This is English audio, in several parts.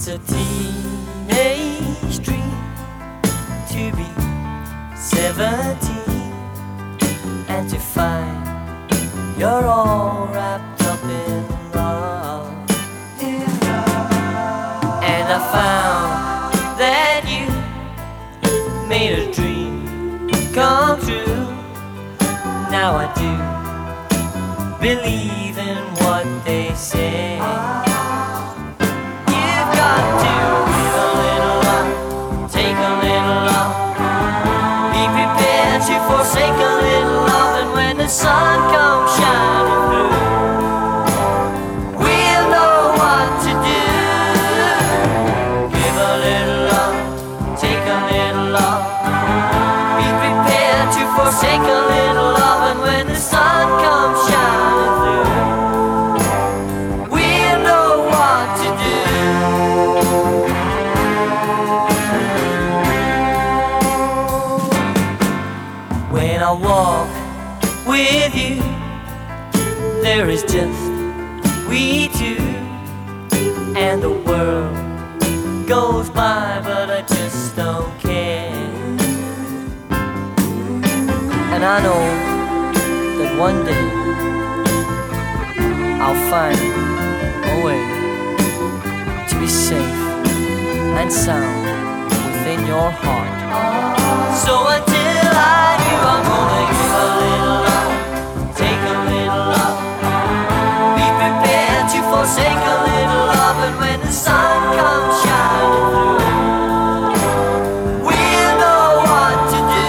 It's a teenage dream to be 17 and to find you're all wrapped up in love. And I found that you made a dream come true. Now I do believe in what they say. You've got to give a little love, take a little love, be prepared to forsake a little love. And when the sun comes shining through, we'll know what to do. Give a little love, take a little love, be prepared to forsake a little love. And when the sun comes shining through, we'll know what to do. When I walk with you, there is just we two, and the world goes by, but I just don't care. And I know that one day I'll find a way to be safe and sound within your heart. So until I do, I'm gonna give a little love, take a little love, be prepared to forsake a little love. And when the sun comes shining through, we'll know what to do.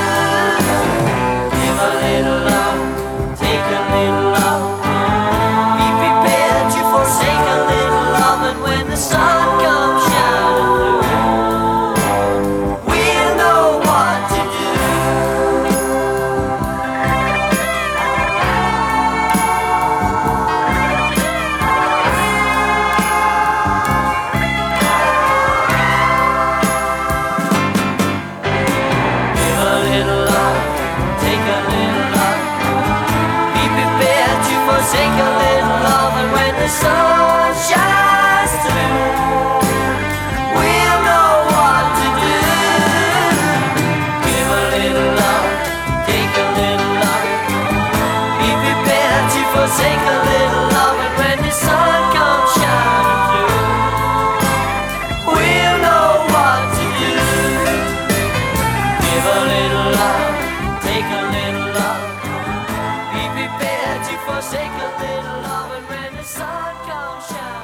Give a little love, take a little love, be prepared to forsake a little love. And when the sun comes shining through, we'll know what to do. Give a little love, take a little love, be prepared to forsake a little love. And when the sun shines through, we'll know what to do. Give a little love, take a little love, be prepared to forsake a little love. And when the sun comes shining through, we'll know what to do. Give a little love, take a little love, be prepared to forsake a little love. And when the sun comes shining